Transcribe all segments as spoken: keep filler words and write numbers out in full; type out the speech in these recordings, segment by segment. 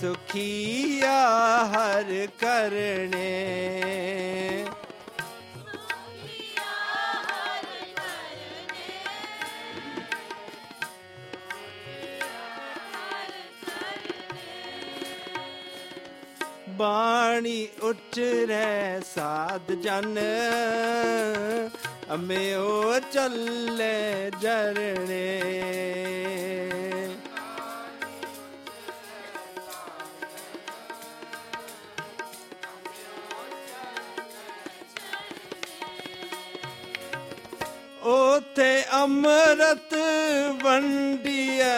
सुखिया हर करने बाणी उच्चरे साध जन में ओ चले जरने ओथे अमृत वंडिया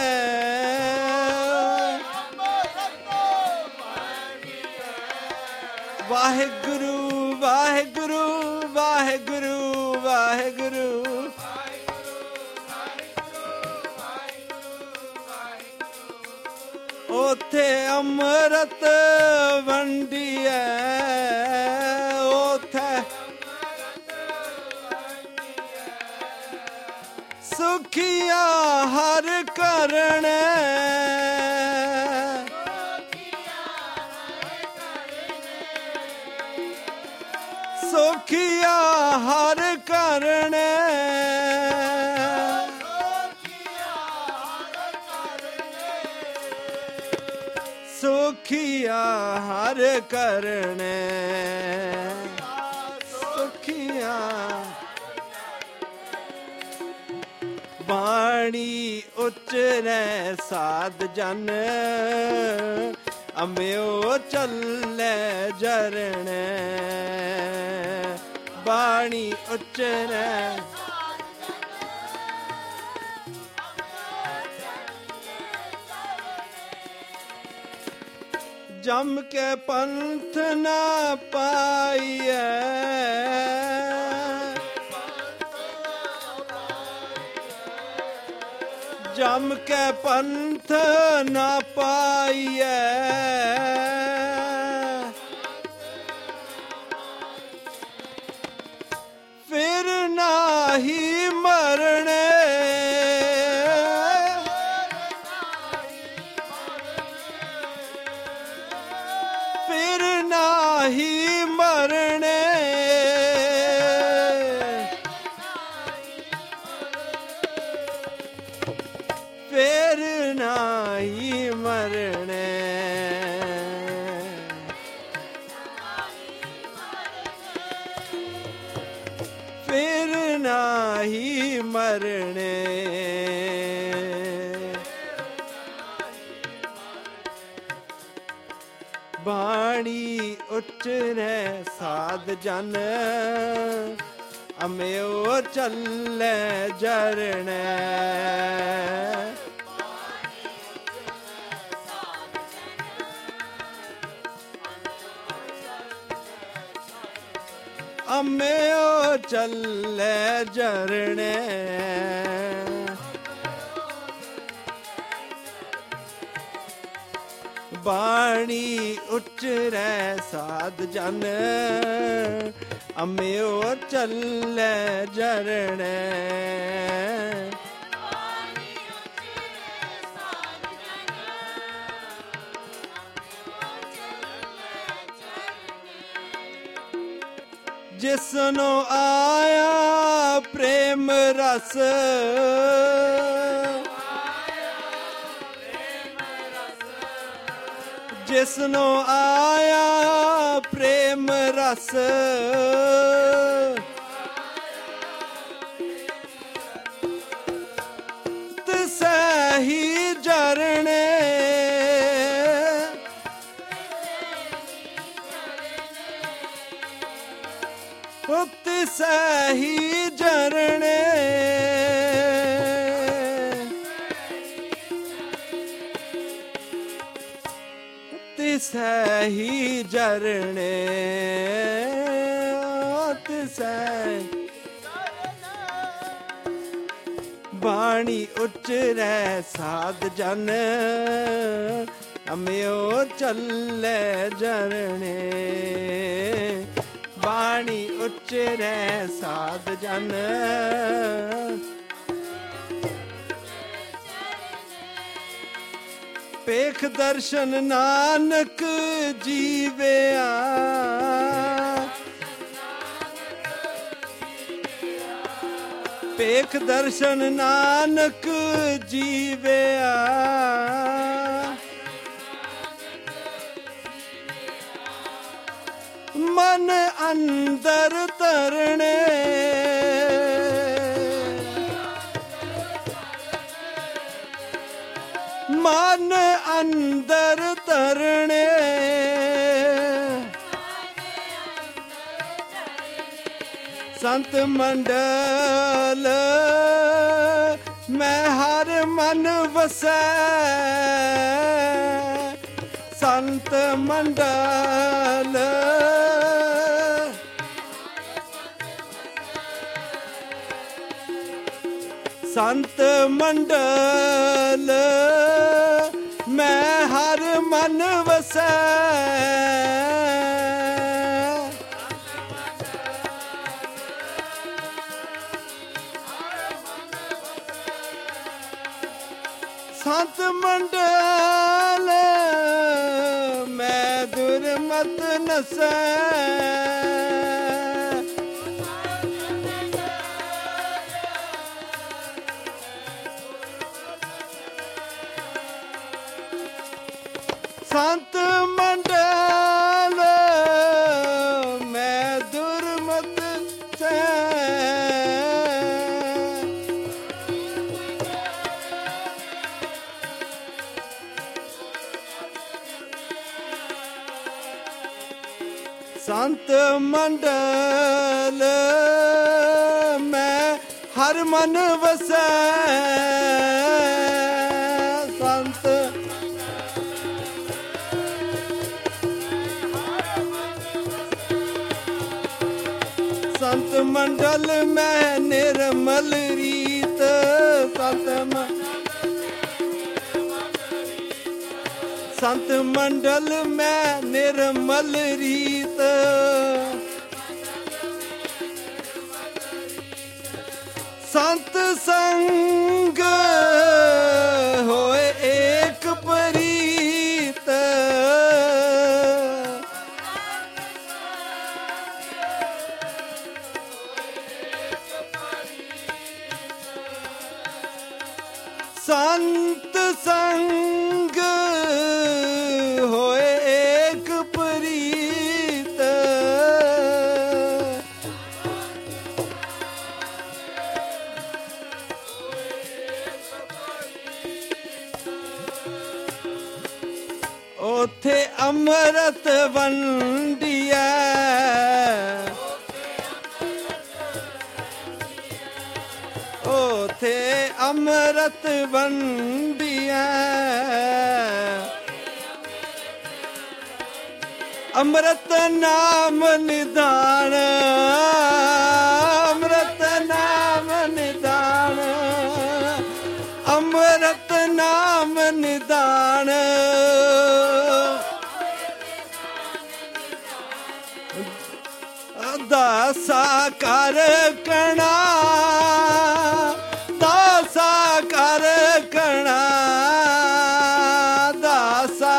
वाहेगुरु वाहेगुरु वाहेगुरु वाहेगुरु ओथे अमृत वंडिया ओथे सुखिया हर करने सुखिया हर करने सुखिया हर करने सुखिया बाणी उच्चरे साध जन अम्यो चले जरने बाणी उच्चरे जम के पंथ न पाइए जम के पंथ न पाइए फिर नाही मरने फिर नाही मरने फिर नाही मरने फिर नाही मरने बाणी उच्चरे साध जन अम्यो चले जरने अम्यो चले जरने बाणी उच्चरे साध जन अम्यो चले जरने जिसनो आया प्रेम रस जिसनो आया प्रेम रस तिसे ही जरने तिसे ही जरने तिसे ही जरने तिसे बाणी उच्चरे साध जन अम्यो चले जरने बाणी उच्चरे साध जन पेख दर्शन नानक जीविया पेख दर्शन नानक जीविया मन अंदर तरने मन अंदर तरने संत मंडल मैं हर मन वसै संत मंडल संत मंडल मैं हर मन वसै संत मंडल मैं दुर्मत नसै संत मंडल मैं दुर्मत से संत मंडल मैं हर मन वसै संत संत मंडल में निर्मल रीत संत संत मंडल में निर्मल रीत संत संग होए एक परीत संत संग होए एक परीत ओथे अमृत वंडिया ओथे अमृत वंडिया अमृत नाम निदान अमृत नाम निदान अमृत नाम निदान दासा कर कणा दासा कर कणा दासा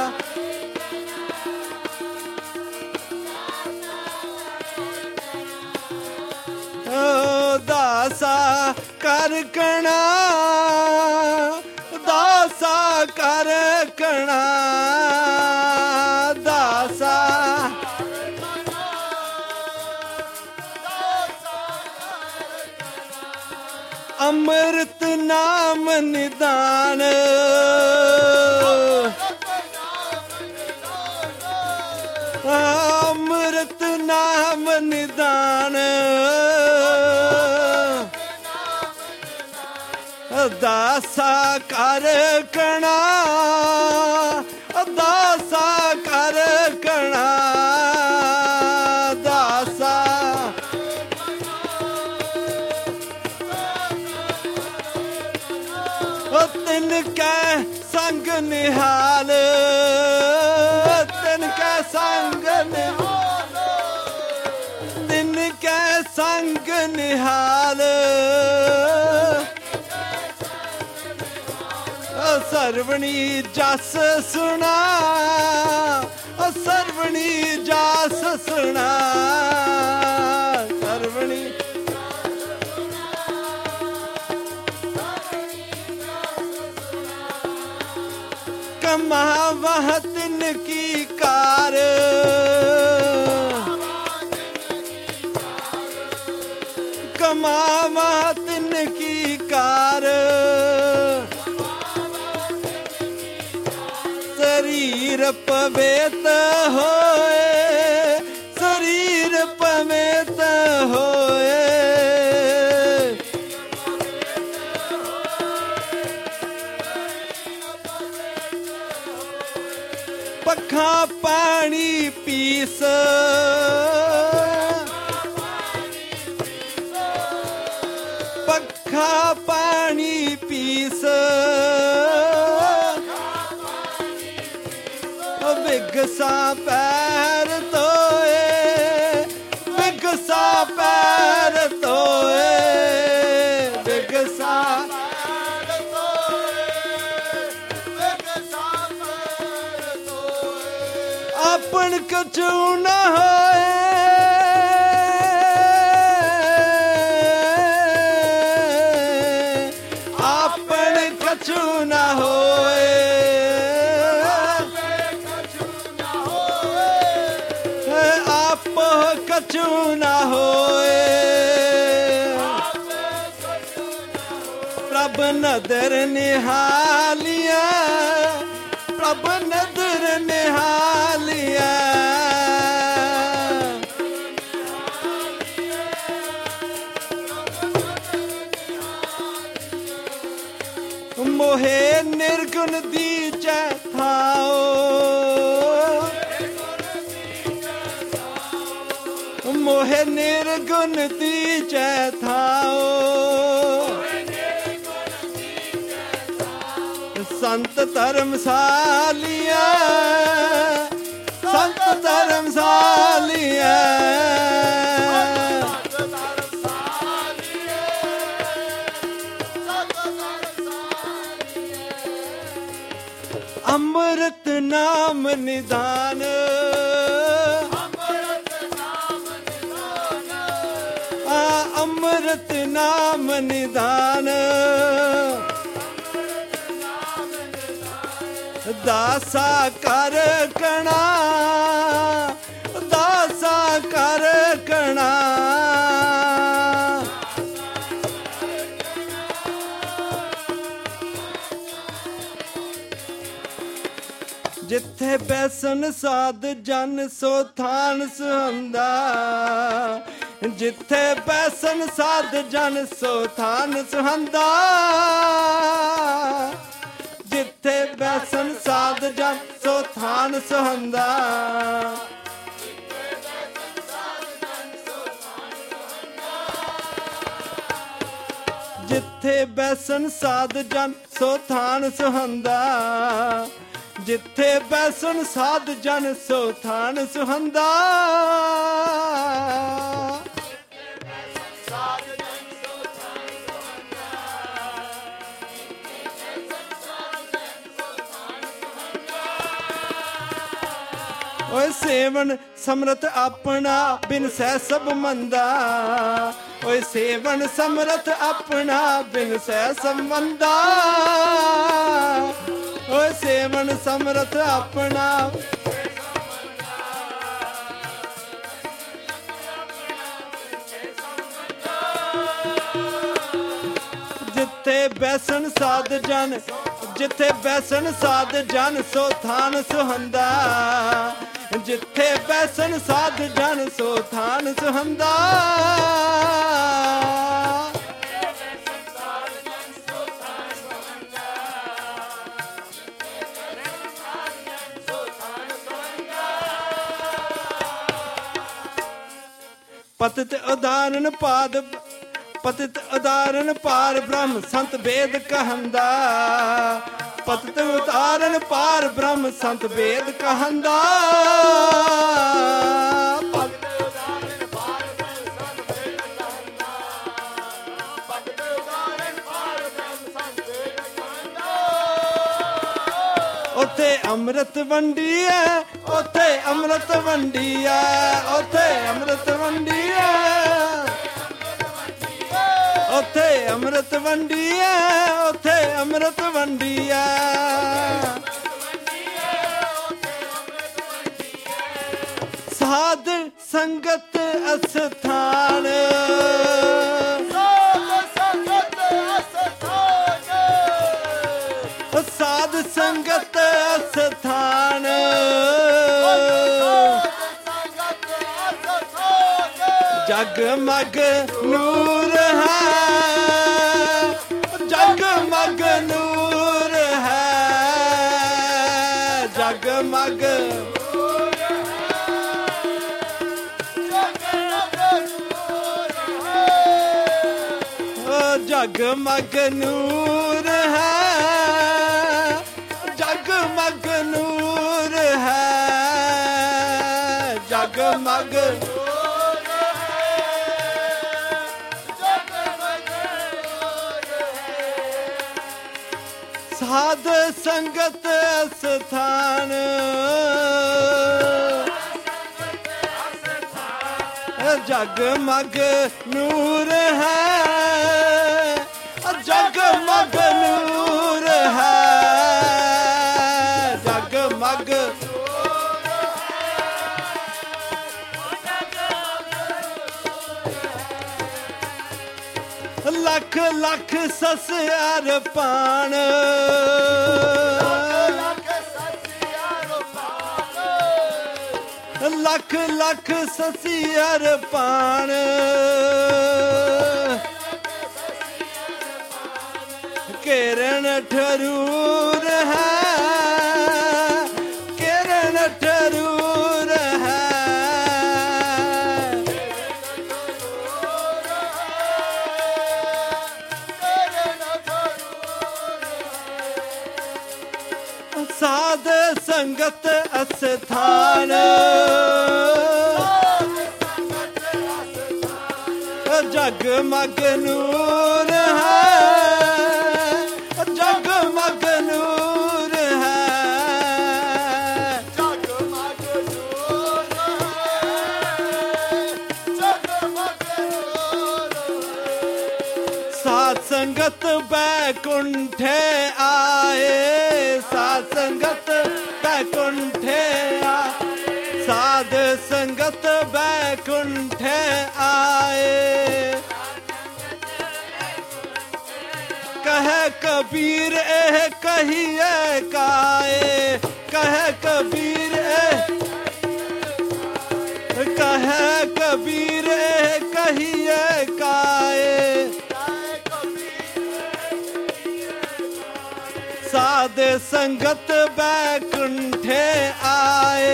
ओ दासा कर कणा दासा कर कणा दासा अमृत नाम निदान अमृत नाम निदान दासा कर कणा दासा कर कणा दासा तिनकै संग निहाल तिनकै संग निहाल तिनकै संग निहाल ਸਰਵਣੀ ਜਸ ਸੁਣਾ, ਸਰਵਣੀ ਜਸ ਸੁਣਾ, ਸਰਵਣੀ ਕਮਾਵਹ ਤਿਨ ਕੀ ਕਾਰ, ਕਮਾਵਹ ਤਿਨ ਕੀ ਕਾਰ, ਸਰੀਰ ਪਵਿੱਤ ਹੋਏ, ਸਰੀਰ ਪਵਿੱਤ ਹੋਏ, ਪੱਖਾ ਪਾਣੀ ਪੀਸ, ਪੱਖਾ ਪਾਣੀ ਪੀਸ, ਵਿਗਸਾ ਪੈਰ ਧੋਏ, ਵਿਗਸਾ ਪੈਰ ਧੋਏ, ਵਿਗਸਾ ਪੈਰ ਧੋਏ, ਵਿਗਸਾ ਪੈਰ ਧੋਏ, ਆਪਣ ਕਛੂ ਨ ਹੋਏ, ਆਪਣ ਕਛੂ ਨ ਹੋਏ, ਕਛੂ ਨਾ ਹੋਏ, ਪ੍ਰਭ ਨਦਰ ਨਿਹਾਲਿਆ, ਪ੍ਰਭ ਨਦਰ ਨਿਹਾਲਿਆ, ਮੋਹੇ ਨਿਰਗੁਣ ਦੀਜੈ ਥਾਓ, ਮੋਹਿ ਨਿਰਗੁਣ ਦੀਜੈ ਥਾਓ, ਸੰਤ ਧਰਮਸਾਲੀਆ, ਸੰਤ ਧਰਮਸਾਲੀਆ, ਅੰਮ੍ਰਿਤ ਨਾਮ ਨਿਦਾਨ, ਅੰਮ੍ਰਿਤ ਨਾਮ ਨਿਦਾਨ, ਦਾਸਾ ਕਰ ਕਣਾ, ਦਾਸਾ ਕਰ ਕਣਾ, ਜਿੱਥੇ ਬੈਸਨ ਸਾਧ ਜਨ ਸੋ ਥਾਨ ਸੁਹੰਦਾ, ਜਿੱਥੇ ਬੈਸਨ ਸਾਧ ਜਨ ਸੋ ਥਾਨ ਸੁਹੰਦਾ, ਜਿੱਥੇ ਬੈਸਨ ਸਾਧ ਜਨ ਸੋ ਥਾਨ ਸੁਹੰਦਾ, ਜਿੱਥੇ ਬੈਸਨ ਸਾਧ ਜਨ ਸੋ ਥਾਨ ਸੁਹੰਦਾ, ਜਿੱਥੇ ਬੈਸਨ ਸਾਧ ਜਨ ਸੋ ਥਾਨ ਸੁਹੰਦਾ, ਓਏ ਸੇਵਨ ਸਮਰਥ ਆਪਣਾ ਬਿਨ ਸਹਿ ਸਭ ਮੰਦਾ, ਓਏ ਸੇਵਨ ਸਮਰਥ ਆਪਣਾ ਬਿਨ ਸਹਿ ਸਭ ਮੰਦਾ, ਓਏ ਸੇਵਨ ਸਮਰਥ ਆਪਣਾ, ਜਿੱਥੇ ਬੈਸਨ ਸਾਧ ਜਨ, ਜਿੱਥੇ ਬੈਸਨ ਸਾਧ ਜਨ ਸੋ ਥਾਨ ਸੁਹੰਦਾ, ਜਿੱਥੇ ਬੈਸਨ ਸਾਧ ਜਨ ਸੋ ਥਾਨ ਸੁਹੰਦਾ, ਪਤਿਤ ਉਦਾਹਰਨ ਪਾਦ, ਪਤਿਤ ਉਦਾਹਰਨ ਪਾਰ ਬ੍ਰਹਮ ਸੰਤ ਵੇਦ ਕਹੰਦਾ, ਪਤਿਤ ਉਦਾਹਰਨ ਪਾਰ ਬ੍ਰਹਮ ਸੰਤ ਵੇਦ ਕਹੰਦਾ, ਉੱਥੇ ਅੰਮ੍ਰਿਤ ਵੰਡੀਏ, ਉੱਥੇ ਅੰਮ੍ਰਿਤ ਵੰਡੀਏ, ਉੱਥੇ ਅੰਮ੍ਰਿਤ ਵੰਡੀਏ, ਉੱਥੇ ਅੰਮ੍ਰਿਤ ਵੰਡੀਏ, ਉੱਥੇ ਅੰਮ੍ਰਿਤ ਵੰਡੀਏ। ਸਾਧ ਸੰਗਤ ਅਸਥਾਨ, ਸਾਧ ਸੰਗਤ ਅਸਥਾਨ, ਜਗਮਗ ਨੂਰ ਹੈ, ਜਗਮਗ ਨੂਰ ਹੈ, ਜਗਮਗ जगमग नूर है, जगमग नूर है, जगमग नूर है, जगमग नूर है। साध संगत स्थान, जगमग नूर है, जगमग नूर है, जगमग लख लख ससियार पान, लख लख ससियार पान, किरण ठरूर है, किरण ठरूर है, साध संगत अस्थान, जगमग नूर है, जगमग नूर है, जगमग नूर है, जगमग नूर है। साध संगत बैकुंठे आए, साध संगत बैकुंठे आए, साध संगत बैकुंठे आए, कह कबीर एह कहिए काए, कह कबीर एह, कह कबीर एह कहिए काए, साध संगत बैकुंठे आए,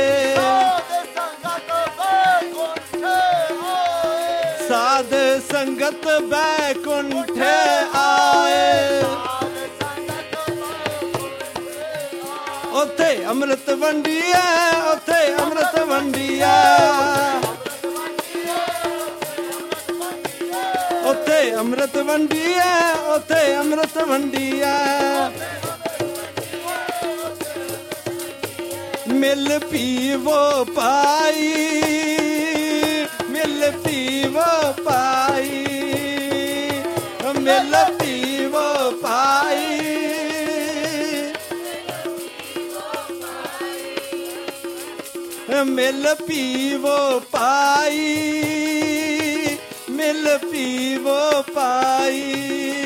साध संगत बैकुंठे आए, ਉੱਥੇ ਅੰਮ੍ਰਿਤ ਵੰਡੀਏ, ਉੱਥੇ ਅੰਮ੍ਰਿਤ ਵੰਡੀਏ, ਉੱਥੇ ਅੰਮ੍ਰਿਤ ਵੰਡੀਏ, ਉੱਥੇ ਅੰਮ੍ਰਿਤ ਵੰਡੀਏ। ਮਿਲ ਪੀਵੋ ਪਾਈ, ਮਿਲ ਪੀਵੋ ਪਾਈ, ਮਿਲ ਪੀਵੋ ਪਾਈ, ਮਿਲ ਪੀਵੋ ਪਾਈ, ਮਿਲ ਪੀਵੋ ਪਾਈ।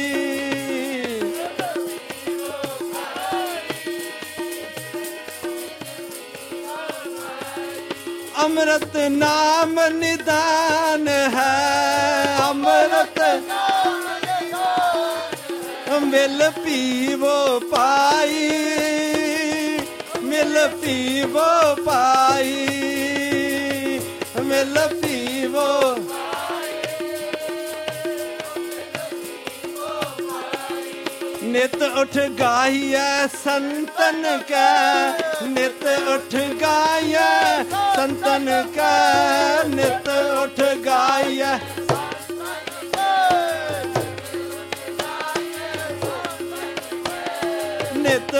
अमृत नाम निदान है, अमृत मिल पीवो पाई, मिल पीवो पाई, मिल पीवो नित उठ गाइए संतन के, नित उठ गाइए संतन के, नित उठ गाइए नित